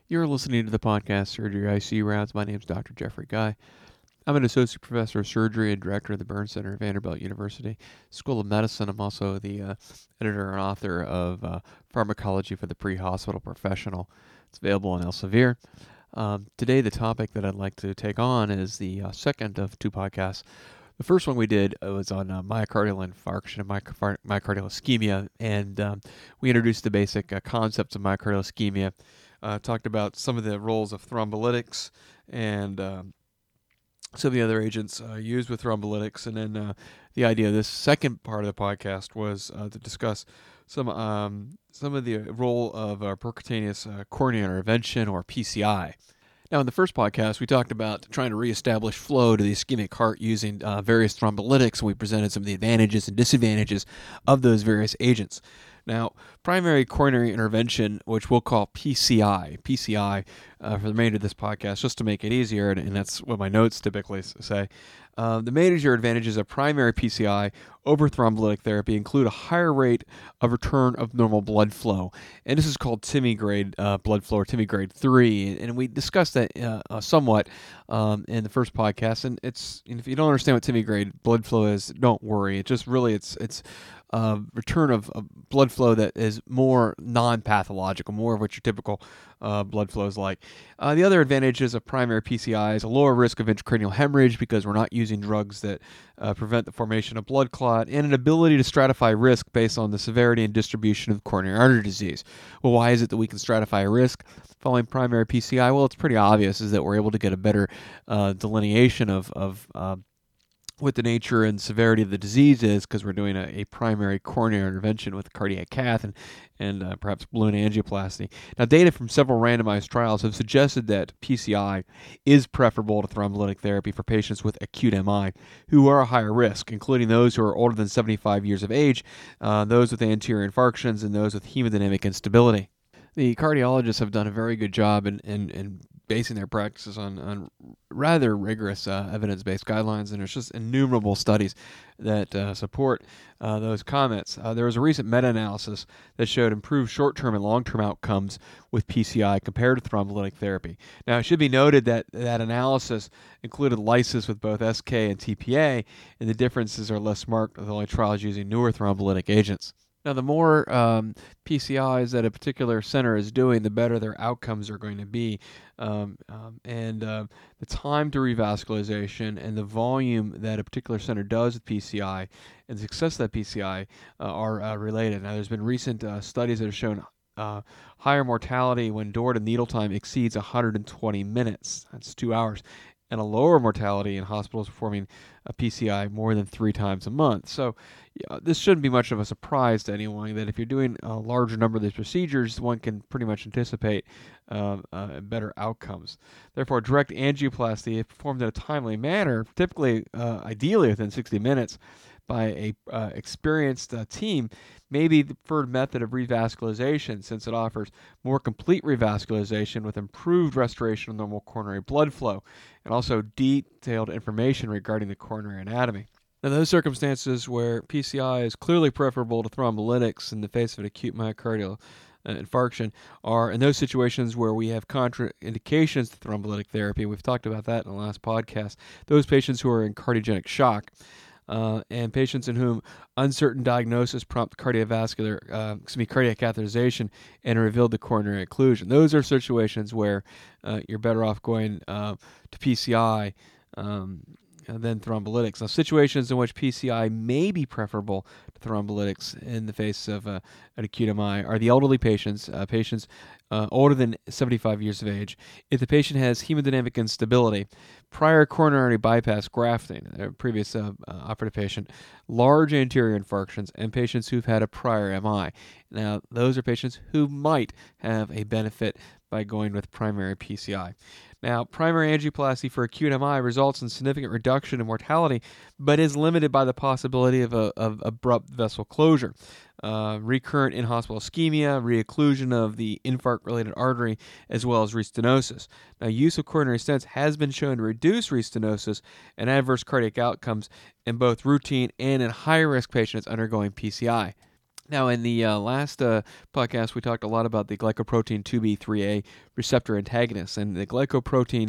You're listening to the podcast Surgery ICU Rounds. My name is Dr. Jeffrey Guy. I'm an associate professor of surgery and director of the Burn Center at Vanderbilt University School of Medicine. I'm also the editor and author of Pharmacology for the Pre-Hospital Professional. It's available on Elsevier. Today, the topic that I'd like to take on is the second of two podcasts. The first one we did was on myocardial infarction and myocardial ischemia, and we introduced the basic concepts of myocardial ischemia. Talked about some of the roles of thrombolytics and some of the other agents used with thrombolytics. And then the idea of this second part of the podcast was to discuss some of the role of percutaneous coronary intervention, or PCI. Now, in the first podcast, we talked about trying to reestablish flow to the ischemic heart using various thrombolytics, and we presented some of the advantages and disadvantages of those various agents. Now, primary coronary intervention, which we'll call PCI for the remainder of this podcast, just to make it easier, and that's what my notes typically say. The major advantages of primary PCI over thrombolytic therapy include a higher rate of return of normal blood flow. And this is called TIMI grade blood flow, or TIMI grade 3. And we discussed that somewhat in the first podcast. And if you don't understand what TIMI grade blood flow is, don't worry. It just really, it's return of blood flow that is more non-pathological, more of what your typical blood flow is like. The other advantages of primary PCI is a lower risk of intracranial hemorrhage because we're not using drugs that prevent the formation of blood clot, and an ability to stratify risk based on the severity and distribution of coronary artery disease. Well, why is it that we can stratify risk following primary PCI? Well, it's pretty obvious, is that we're able to get a better delineation of what the nature and severity of the disease is, because we're doing a primary coronary intervention with a cardiac cath and perhaps balloon angioplasty. Now, data from several randomized trials have suggested that PCI is preferable to thrombolytic therapy for patients with acute MI who are a higher risk, including those who are older than 75 years of age, those with anterior infarctions, and those with hemodynamic instability. The cardiologists have done a very good job in basing their practices on rather rigorous evidence-based guidelines, and there's just innumerable studies that support those comments. There was a recent meta-analysis that showed improved short-term and long-term outcomes with PCI compared to thrombolytic therapy. Now, it should be noted that that analysis included lysis with both SK and TPA, and the differences are less marked with only trials using newer thrombolytic agents. Now, the more PCIs that a particular center is doing, the better their outcomes are going to be. The time to revascularization and the volume that a particular center does with PCI and the success of that PCI are related. Now, there's been recent studies that have shown higher mortality when door-to-needle time exceeds 120 minutes. That's 2 hours. And a lower mortality in hospitals performing a PCI more than 3 times a month. So this shouldn't be much of a surprise to anyone that if you're doing a larger number of these procedures, one can pretty much anticipate better outcomes. Therefore, direct angioplasty, if performed in a timely manner, typically, ideally within 60 minutes, by a experienced team, may be the preferred method of revascularization, since it offers more complete revascularization with improved restoration of normal coronary blood flow and also detailed information regarding the coronary anatomy. Now, those circumstances where PCI is clearly preferable to thrombolytics in the face of an acute myocardial infarction are in those situations where we have contraindications to thrombolytic therapy. We've talked about that in the last podcast. Those patients who are in cardiogenic shock, and patients in whom uncertain diagnosis prompt cardiac catheterization and revealed the coronary occlusion. Those are situations where you're better off going to PCI than thrombolytics. Now, situations in which PCI may be preferable to thrombolytics in the face of an acute MI are the elderly patients, older than 75 years of age. If the patient has hemodynamic instability, prior coronary bypass grafting, a previous operative patient, large anterior infarctions, and patients who've had a prior MI. Now, those are patients who might have a benefit by going with primary PCI. Now, primary angioplasty for acute MI results in significant reduction in mortality, but is limited by the possibility of abrupt vessel closure, recurrent in-hospital ischemia, reocclusion of the infarct-related artery, as well as restenosis. Now, use of coronary stents has been shown to reduce restenosis and adverse cardiac outcomes in both routine and in high-risk patients undergoing PCI. Now, in the last podcast, we talked a lot about the glycoprotein 2B3A receptor antagonists, and the glycoprotein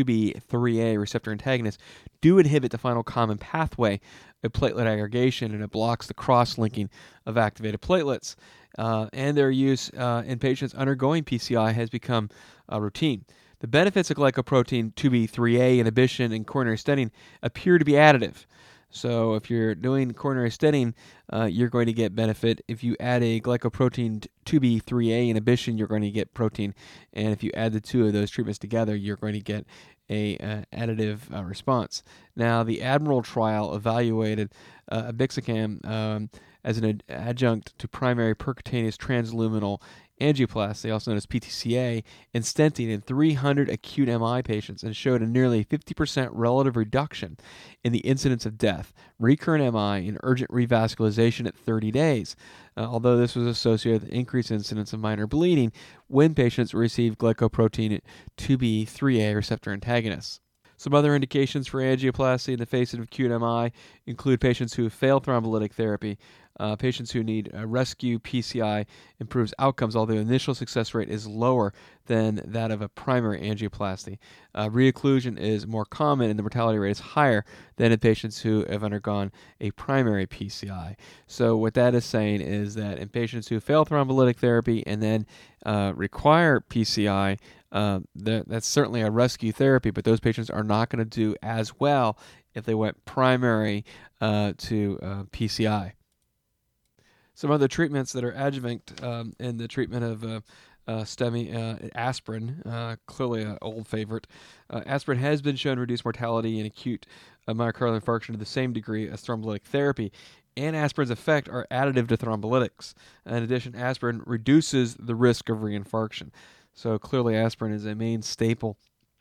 2B3A receptor antagonists do inhibit the final common pathway of platelet aggregation, and it blocks the cross-linking of activated platelets. And their use in patients undergoing PCI has become routine. The benefits of glycoprotein 2B3A inhibition in coronary stenting appear to be additive. So if you're doing coronary stenting, you're going to get benefit. If you add a glycoprotein 2B3A inhibition, you're going to get protein. And if you add the two of those treatments together, you're going to get a additive response. Now, the Admiral trial evaluated abixacam as an adjunct to primary percutaneous transluminal angioplasty, also known as PTCA, in stenting in 300 acute MI patients and showed a nearly 50% relative reduction in the incidence of death, recurrent MI, and urgent revascularization at 30 days, although this was associated with increased incidence of minor bleeding when patients received glycoprotein 2B3A receptor antagonists. Some other indications for angioplasty in the face of acute MI include patients who fail thrombolytic therapy. Patients who need rescue PCI improves outcomes, although the initial success rate is lower than that of a primary angioplasty. Reocclusion is more common and the mortality rate is higher than in patients who have undergone a primary PCI. So what that is saying is that in patients who fail thrombolytic therapy and then require PCI, that's certainly a rescue therapy, but those patients are not going to do as well if they went primary to PCI. Some other treatments that are adjuvant in the treatment of STEMI, aspirin, clearly an old favorite. Aspirin has been shown to reduce mortality in acute myocardial infarction to the same degree as thrombolytic therapy, and aspirin's effect are additive to thrombolytics. In addition, aspirin reduces the risk of reinfarction. So clearly aspirin is a main staple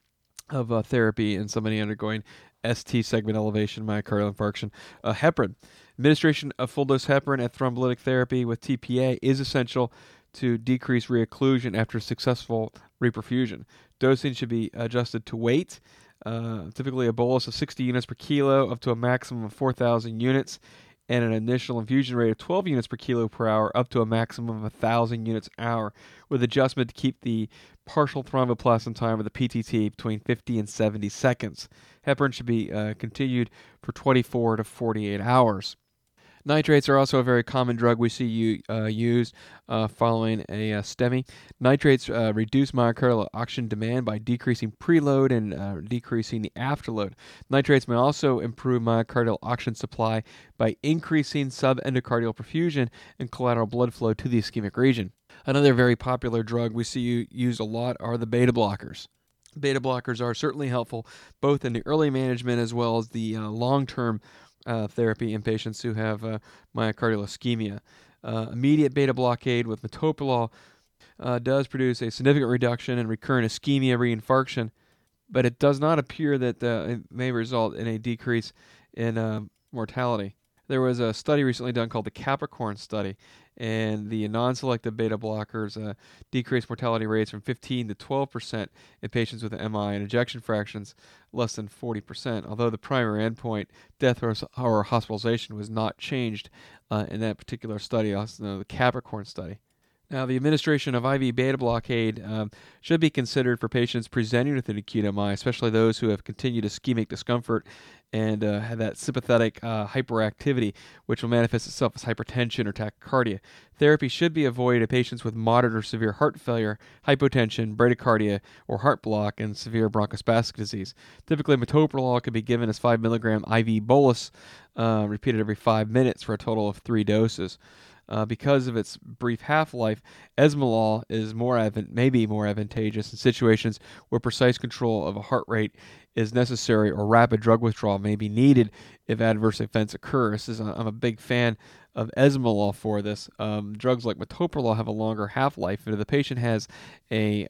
of therapy in somebody undergoing ST segment elevation myocardial infarction. Heparin. Administration of full-dose heparin at thrombolytic therapy with TPA is essential to decrease reocclusion after successful reperfusion. Dosing should be adjusted to weight, typically a bolus of 60 units per kilo up to a maximum of 4,000 units, and an initial infusion rate of 12 units per kilo per hour up to a maximum of 1,000 units an hour, with adjustment to keep the partial thromboplastin time of the PTT between 50 and 70 seconds. Heparin should be continued for 24 to 48 hours. Nitrates are also a very common drug we see used following a STEMI. Nitrates reduce myocardial oxygen demand by decreasing preload and decreasing the afterload. Nitrates may also improve myocardial oxygen supply by increasing subendocardial perfusion and collateral blood flow to the ischemic region. Another very popular drug we see used a lot are the beta blockers. Beta blockers are certainly helpful both in the early management as well as the long-term therapy in patients who have myocardial ischemia. Immediate beta blockade with metoprolol does produce a significant reduction in recurrent ischemia reinfarction, but it does not appear that it may result in a decrease in mortality. There was a study recently done called the Capricorn study, and the non-selective beta blockers decreased mortality rates from 15 to 12% in patients with MI and ejection fractions less than 40%, although the primary endpoint, death or hospitalization, was not changed in that particular study, also the Capricorn study. Now, the administration of IV beta blockade should be considered for patients presenting with an acute MI, especially those who have continued ischemic discomfort and have that sympathetic hyperactivity, which will manifest itself as hypertension or tachycardia. Therapy should be avoided in patients with moderate or severe heart failure, hypotension, bradycardia, or heart block, and severe bronchospastic disease. Typically, metoprolol can be given as 5 milligram IV bolus, repeated every 5 minutes for a total of 3 doses. Because of its brief half-life, esmolol is may be more advantageous in situations where precise control of a heart rate is necessary or rapid drug withdrawal may be needed if adverse events occur. I'm a big fan of esmolol for this. Drugs like metoprolol have a longer half-life, and if the patient has a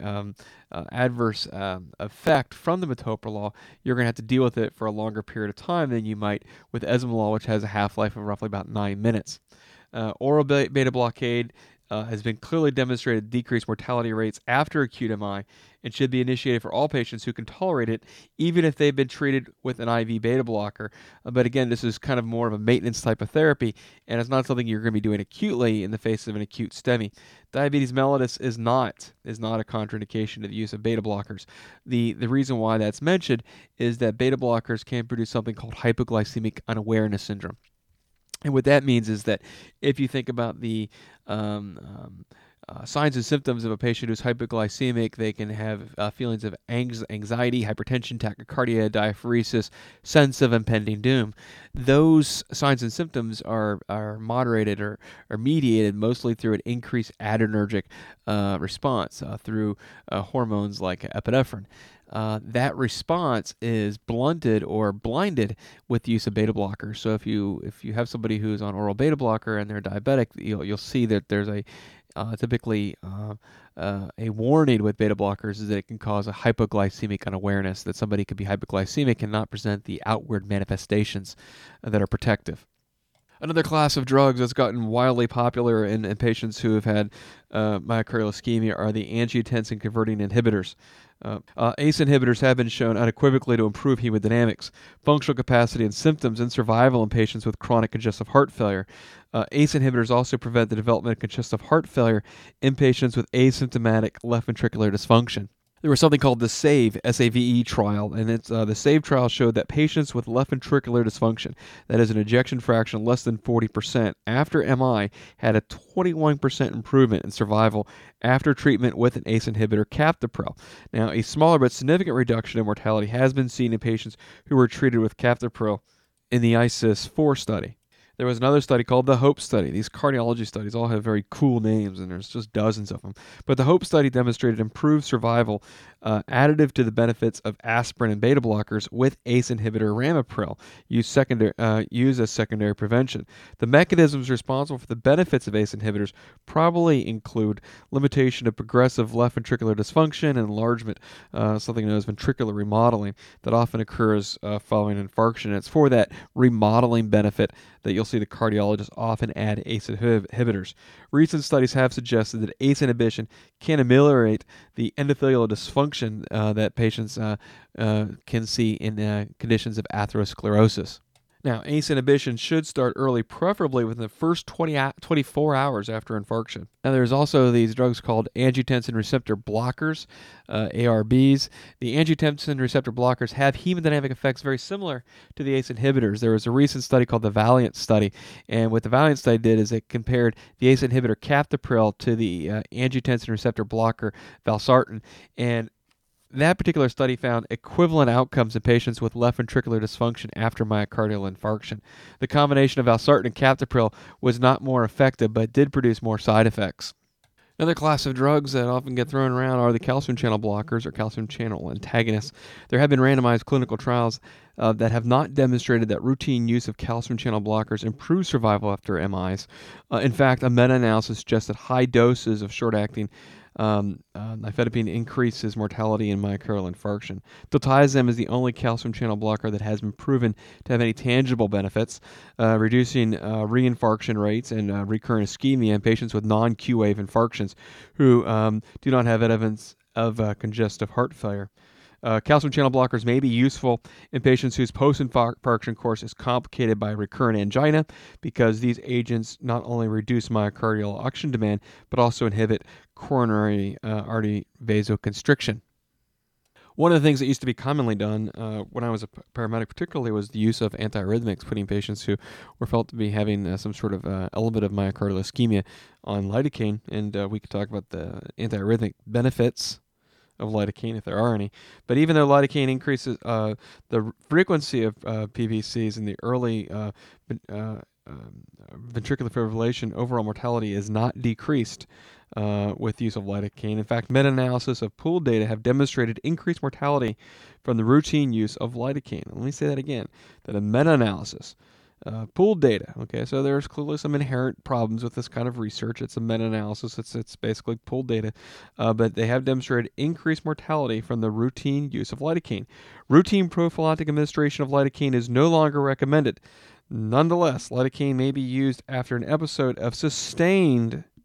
adverse effect from the metoprolol, you're going to have to deal with it for a longer period of time than you might with esmolol, which has a half-life of roughly about 9 minutes. Oral beta blockade has been clearly demonstrated to decrease mortality rates after acute MI and should be initiated for all patients who can tolerate it, even if they've been treated with an IV beta blocker. But again, this is kind of more of a maintenance type of therapy, and it's not something you're going to be doing acutely in the face of an acute STEMI. Diabetes mellitus is not a contraindication to the use of beta blockers. The reason why that's mentioned is that beta blockers can produce something called hypoglycemic unawareness syndrome. And what that means is that if you think about the signs and symptoms of a patient who's hypoglycemic, they can have feelings of anxiety, hypertension, tachycardia, diaphoresis, sense of impending doom. Those signs and symptoms are moderated or mediated mostly through an increased adrenergic response through hormones like epinephrine. That response is blunted or blinded with the use of beta blockers. So if you have somebody who's on oral beta blocker and they're diabetic, you'll see that there's typically a warning with beta blockers is that it can cause a hypoglycemic unawareness, that somebody could be hypoglycemic and not present the outward manifestations that are protective. Another class of drugs that's gotten wildly popular in patients who have had myocardial ischemia are the angiotensin-converting inhibitors. ACE inhibitors have been shown unequivocally to improve hemodynamics, functional capacity, and symptoms and survival in patients with chronic congestive heart failure. ACE inhibitors also prevent the development of congestive heart failure in patients with asymptomatic left ventricular dysfunction. There was something called the SAVE, S-A-V-E trial, and the SAVE trial showed that patients with left ventricular dysfunction, that is an ejection fraction less than 40%, after MI had a 21% improvement in survival after treatment with an ACE inhibitor, captopril. Now, a smaller but significant reduction in mortality has been seen in patients who were treated with captopril in the ISIS-4 study. There was another study called the HOPE study. These cardiology studies all have very cool names, and there's just dozens of them. But the HOPE study demonstrated improved survival additive to the benefits of aspirin and beta blockers with ACE inhibitor ramipril used as secondary prevention. The mechanisms responsible for the benefits of ACE inhibitors probably include limitation of progressive left ventricular dysfunction and enlargement, something known as ventricular remodeling, that often occurs following infarction. And it's for that remodeling benefit that you'll see the cardiologists often add ACE inhibitors. Recent studies have suggested that ACE inhibition can ameliorate the endothelial dysfunction that patients can see in conditions of atherosclerosis. Now, ACE inhibition should start early, preferably within the first 24 hours after infarction. Now, there's also these drugs called angiotensin receptor blockers, ARBs. The angiotensin receptor blockers have hemodynamic effects very similar to the ACE inhibitors. There was a recent study called the Valiant study, and what the Valiant study did is it compared the ACE inhibitor captopril to the angiotensin receptor blocker valsartan, and that particular study found equivalent outcomes in patients with left ventricular dysfunction after myocardial infarction. The combination of valsartan and captopril was not more effective, but did produce more side effects. Another class of drugs that often get thrown around are the calcium channel blockers or calcium channel antagonists. There have been randomized clinical trials that have not demonstrated that routine use of calcium channel blockers improves survival after MIs. In fact, a meta-analysis suggests that high doses of short-acting nifedipine increases mortality in myocardial infarction. Diltiazem is the only calcium channel blocker that has been proven to have any tangible benefits, reducing reinfarction rates and recurrent ischemia in patients with non-Q wave infarctions who do not have evidence of congestive heart failure. Calcium channel blockers may be useful in patients whose post-infarction course is complicated by recurrent angina, because these agents not only reduce myocardial oxygen demand, but also inhibit coronary artery vasoconstriction. One of the things that used to be commonly done when I was a paramedic particularly was the use of antiarrhythmics, putting patients who were felt to be having some sort of element of myocardial ischemia on lidocaine, and we could talk about the antiarrhythmic benefits of lidocaine, if there are any. But even though lidocaine increases the frequency of PVCs in the early ventricular fibrillation, overall mortality is not decreased with use of lidocaine. In fact, meta-analysis of pooled data have demonstrated increased mortality from the routine use of lidocaine. Let me say that again, that a meta-analysis pooled data. Okay, so there's clearly some inherent problems with this kind of research. It's a meta-analysis. It's basically pooled data, but they have demonstrated increased mortality from the routine use of lidocaine. Routine prophylactic administration of lidocaine is no longer recommended. Nonetheless, lidocaine may be used after an episode of sustained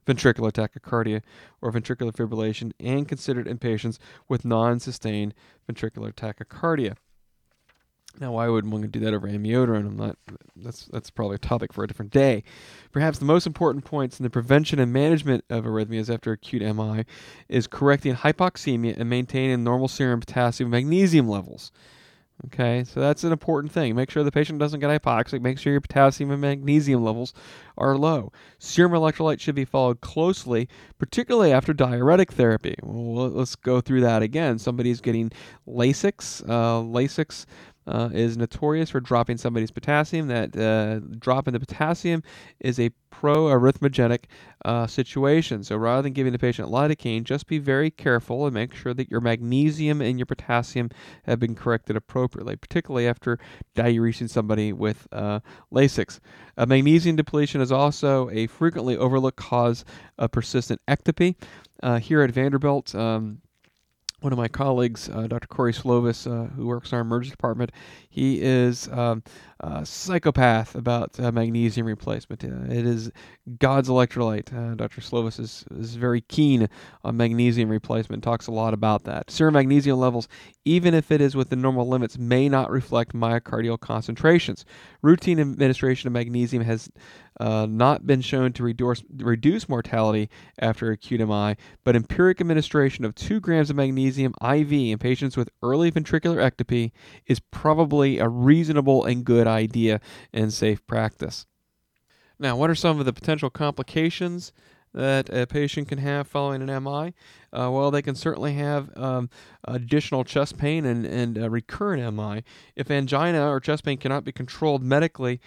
ventricular tachycardia or ventricular fibrillation and considered in patients with non-sustained ventricular tachycardia. Now, why would one do that over amiodarone? That's probably a topic for a different day. Perhaps the most important points in the prevention and management of arrhythmias after acute MI is correcting hypoxemia and maintaining normal serum potassium and magnesium levels. Okay, so that's an important thing. Make sure the patient doesn't get hypoxic. Make sure your potassium and magnesium levels are low. Serum electrolytes should be followed closely, particularly after diuretic therapy. Well, let's go through that again. Somebody's getting Lasix. Lasix is notorious for dropping somebody's potassium. That drop in the potassium is a pro-arrhythmogenic situation. So rather than giving the patient lidocaine, just be very careful and make sure that your magnesium and your potassium have been corrected appropriately, particularly after diuresing somebody with Lasix. Magnesium depletion is also a frequently overlooked cause of persistent ectopy. Here at Vanderbilt, one of my colleagues, Dr. Corey Slovis, who works in our emergency department, he is a psychopath about magnesium replacement. It is God's electrolyte. Dr. Slovis is very keen on magnesium replacement, talks a lot about that. Serum magnesium levels, even if it is within normal limits, may not reflect myocardial concentrations. Routine administration of magnesium has not been shown to reduce mortality after acute MI, but empiric administration of 2 grams of magnesium IV in patients with early ventricular ectopy is probably a reasonable and good idea and safe practice. Now, what are some of the potential complications that a patient can have following an MI? Well, they can certainly have additional chest pain and recurrent MI. If angina or chest pain cannot be controlled medically,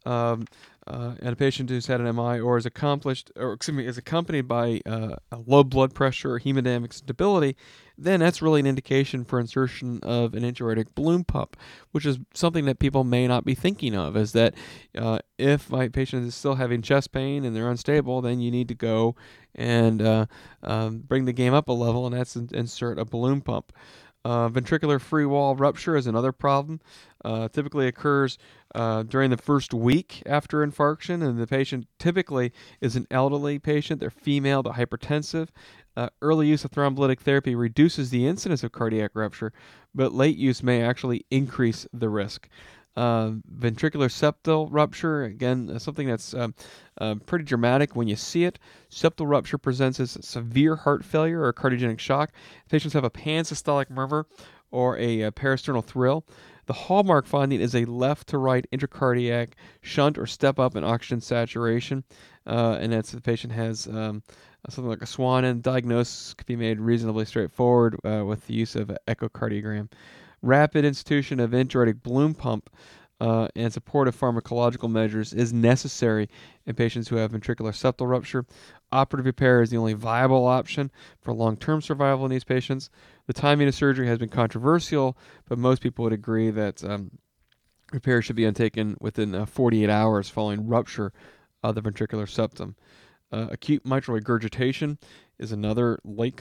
and a patient who's had an MI or is accompanied by low blood pressure or hemodynamic instability, then that's really an indication for insertion of an intra-aortic balloon pump, which is something that people may not be thinking of, is that if my patient is still having chest pain and they're unstable, then you need to go and bring the game up a level, and that's insert a balloon pump. Ventricular free wall rupture is another problem. Typically occurs during the first week after infarction, and the patient typically is an elderly patient. They're female, they're hypertensive. Early use of thrombolytic therapy reduces the incidence of cardiac rupture, but late use may actually increase the risk. Ventricular septal rupture, again, something that's pretty dramatic when you see it. Septal rupture presents as severe heart failure or cardiogenic shock. Patients have a pansystolic murmur or a peristernal thrill. The hallmark finding is a left to right intracardiac shunt or step up in oxygen saturation, and that's the patient has something like a Swan. Diagnosis can be made reasonably straightforward with the use of an echocardiogram. Rapid institution of intra-aortic balloon pump and supportive pharmacological measures is necessary in patients who have ventricular septal rupture. Operative repair is the only viable option for long-term survival in these patients. The timing of surgery has been controversial, but most people would agree that repair should be undertaken within 48 hours following rupture of the ventricular septum. Acute mitral regurgitation is another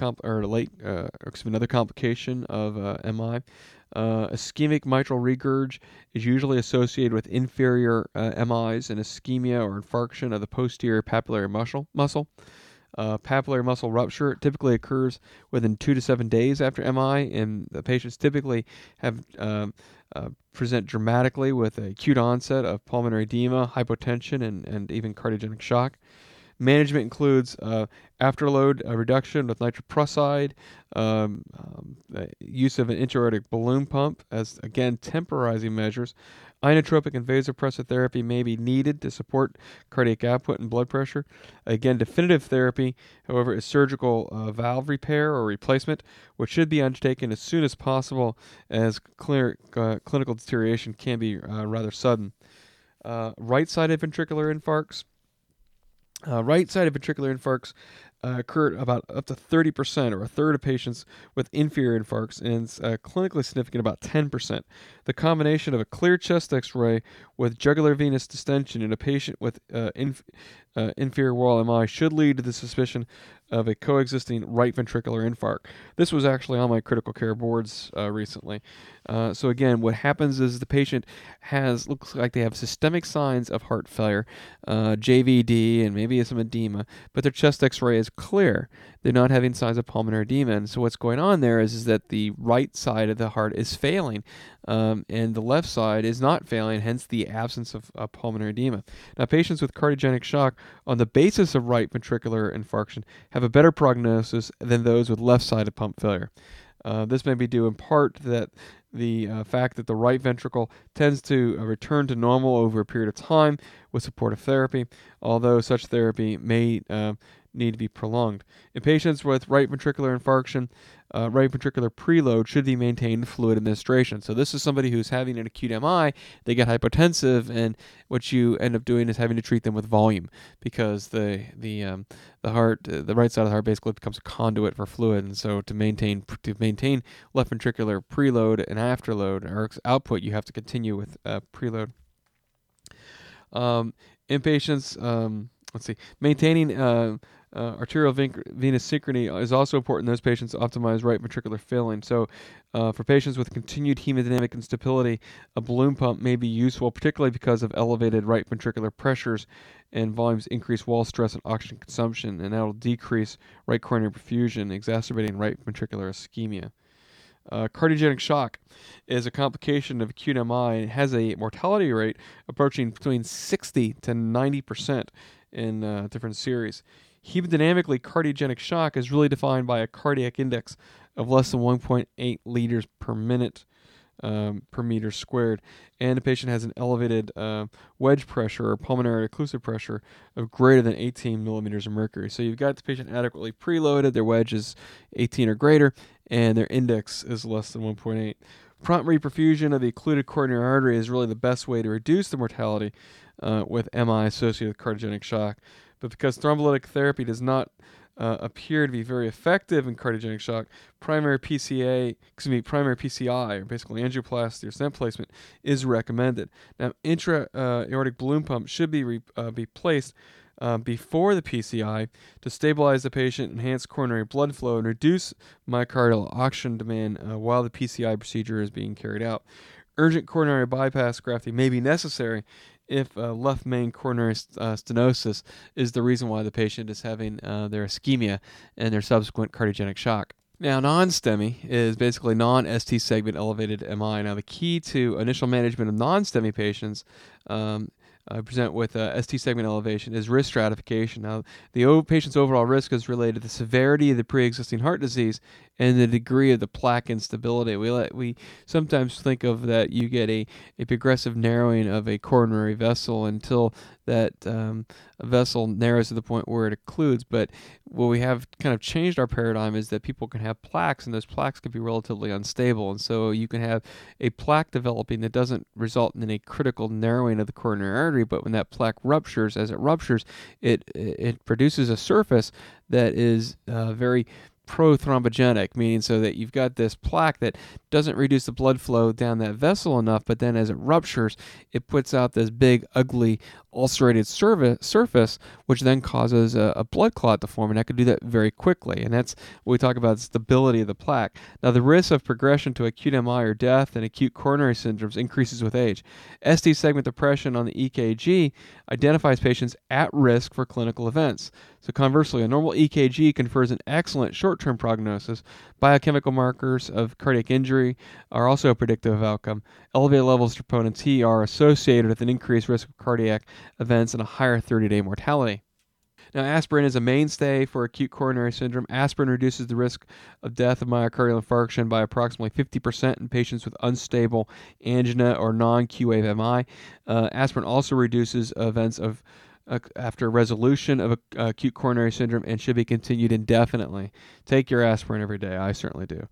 another complication of MI. Ischemic mitral regurg is usually associated with inferior MIs and ischemia or infarction of the posterior papillary muscle. Papillary muscle rupture typically occurs within 2 to 7 days after MI, and the patients typically have present dramatically with acute onset of pulmonary edema, hypotension, and even cardiogenic shock. Management includes afterload reduction with nitroprusside, use of an intra-aortic balloon pump as, again, temporizing measures. Inotropic and vasopressor therapy may be needed to support cardiac output and blood pressure. Again, definitive therapy, however, is surgical valve repair or replacement, which should be undertaken as soon as possible as clinical deterioration can be rather sudden. Right-sided ventricular infarcts. Right-sided ventricular infarcts occur about up to 30% or a third of patients with inferior infarcts, and it's clinically significant about 10%. The combination of a clear chest X-ray with jugular venous distension in a patient with inferior wall MI should lead to the suspicion of a coexisting right ventricular infarct. This was actually on my critical care boards recently. So again, what happens is the patient looks like they have systemic signs of heart failure, JVD, and maybe some edema, but their chest X-ray is clear. They're not having signs of pulmonary edema, and so what's going on there is that the right side of the heart is failing, and the left side is not failing, hence the absence of pulmonary edema. Now, patients with cardiogenic shock on the basis of right ventricular infarction have a better prognosis than those with left-sided pump failure. This may be due in part to that the fact that the right ventricle tends to return to normal over a period of time with supportive therapy, although such therapy may need to be prolonged. In patients with right ventricular infarction, right ventricular preload should be maintained with fluid administration. So this is somebody who's having an acute MI, they get hypotensive, and what you end up doing is having to treat them with volume because the heart, the right side of the heart basically becomes a conduit for fluid, and so to maintain left ventricular preload and afterload or output, you have to continue with preload. In patients, let's see, maintaining arterial venous synchrony is also important in those patients to optimize right ventricular filling. So for patients with continued hemodynamic instability, a balloon pump may be useful, particularly because of elevated right ventricular pressures and volumes increase wall stress and oxygen consumption, and that will decrease right coronary perfusion, exacerbating right ventricular ischemia. Cardiogenic shock is a complication of acute MI and has a mortality rate approaching between 60 to 90% in different series. Hemodynamically, cardiogenic shock is really defined by a cardiac index of less than 1.8 liters per minute per meter squared, and the patient has an elevated wedge pressure or pulmonary occlusive pressure of greater than 18 millimeters of mercury. So you've got the patient adequately preloaded, their wedge is 18 or greater, and their index is less than 1.8. Prompt reperfusion of the occluded coronary artery is really the best way to reduce the mortality with MI associated with cardiogenic shock. But because thrombolytic therapy does not appear to be very effective in cardiogenic shock, primary PCI, or basically angioplasty or stent placement, is recommended. Now, intra-aortic balloon pump should be placed before the PCI to stabilize the patient, enhance coronary blood flow, and reduce myocardial oxygen demand while the PCI procedure is being carried out. Urgent coronary bypass grafting may be necessary if left main coronary stenosis is the reason why the patient is having their ischemia and their subsequent cardiogenic shock. Now, non-STEMI is basically non-ST segment elevated MI. Now, the key to initial management of non-STEMI patients present with ST segment elevation is risk stratification. Now, the patient's overall risk is related to the severity of the pre-existing heart disease and the degree of the plaque instability. We sometimes think of that you get a progressive narrowing of a coronary vessel until that vessel narrows to the point where it occludes. But what we have kind of changed our paradigm is that people can have plaques, and those plaques can be relatively unstable. And so you can have a plaque developing that doesn't result in a critical narrowing of the coronary artery, but when that plaque ruptures, as it ruptures, it produces a surface that is very prothrombogenic, meaning so that you've got this plaque that doesn't reduce the blood flow down that vessel enough, but then as it ruptures, it puts out this big, ugly, ulcerated surface, which then causes a blood clot to form, and that could do that very quickly. And that's what we talk about, stability of the plaque. Now, the risk of progression to acute MI or death and acute coronary syndromes increases with age. ST segment depression on the EKG identifies patients at risk for clinical events. So conversely, a normal EKG confers an excellent short-term prognosis. Biochemical markers of cardiac injury are also predictive of outcome. Elevated levels of troponin T are associated with an increased risk of cardiac events and a higher 30-day mortality. Now, aspirin is a mainstay for acute coronary syndrome. Aspirin reduces the risk of death of myocardial infarction by approximately 50% in patients with unstable angina or non-Q-wave MI. Aspirin also reduces events of after resolution of acute coronary syndrome and should be continued indefinitely. Take your aspirin every day. I certainly do.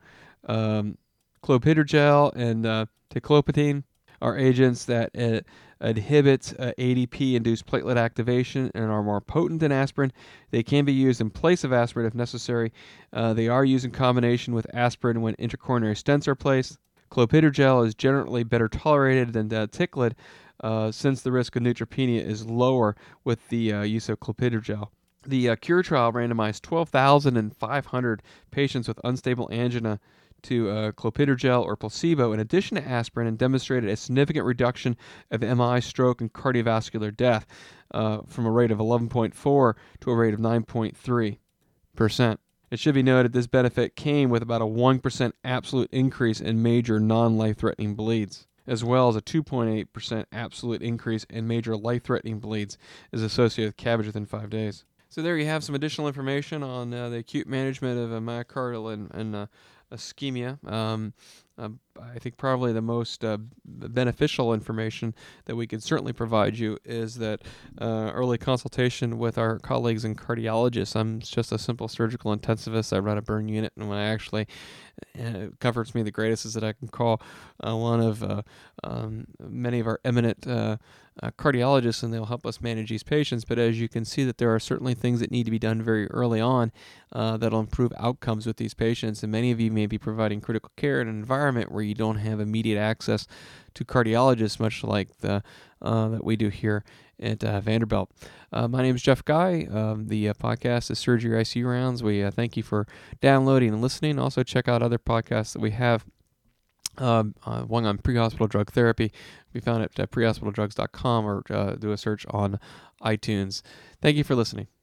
Clopidogrel and teclopidine are agents that inhibit ADP-induced platelet activation and are more potent than aspirin. They can be used in place of aspirin if necessary. They are used in combination with aspirin when intracoronary stents are placed. Clopidogrel is generally better tolerated than Ticlid, since the risk of neutropenia is lower with the use of clopidogrel. The CURE trial randomized 12,500 patients with unstable angina to clopidogrel or placebo in addition to aspirin, and demonstrated a significant reduction of MI, stroke, and cardiovascular death from a rate of 11.4 to a rate of 9.3%. It should be noted this benefit came with about a 1% absolute increase in major non-life-threatening bleeds, as well as a 2.8% absolute increase in major life-threatening bleeds is associated with CABG within 5 days. So there you have some additional information on the acute management of myocardial and ischemia. I think probably the most beneficial information that we can certainly provide you is that early consultation with our colleagues and cardiologists. I'm just a simple surgical intensivist. I run a burn unit, and when I actually comforts me the greatest is that I can call one of many of our eminent cardiologists, and they'll help us manage these patients. But as you can see, that there are certainly things that need to be done very early on that'll improve outcomes with these patients. And many of you may be providing critical care in an environment where you don't have immediate access to cardiologists, much like the that we do here at Vanderbilt. My name is Jeff Guy. The podcast is Surgery ICU Rounds. We thank you for downloading and listening. Also, check out other podcasts that we have. One on pre-hospital drug therapy. We found it at prehospitaldrugs.com, or do a search on iTunes. Thank you for listening.